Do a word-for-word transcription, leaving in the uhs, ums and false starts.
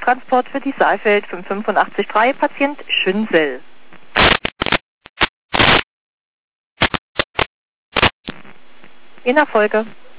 Notarzttransport für die Saalfeld fünf fünf acht drei, Patient Schünsel. In Erfolge.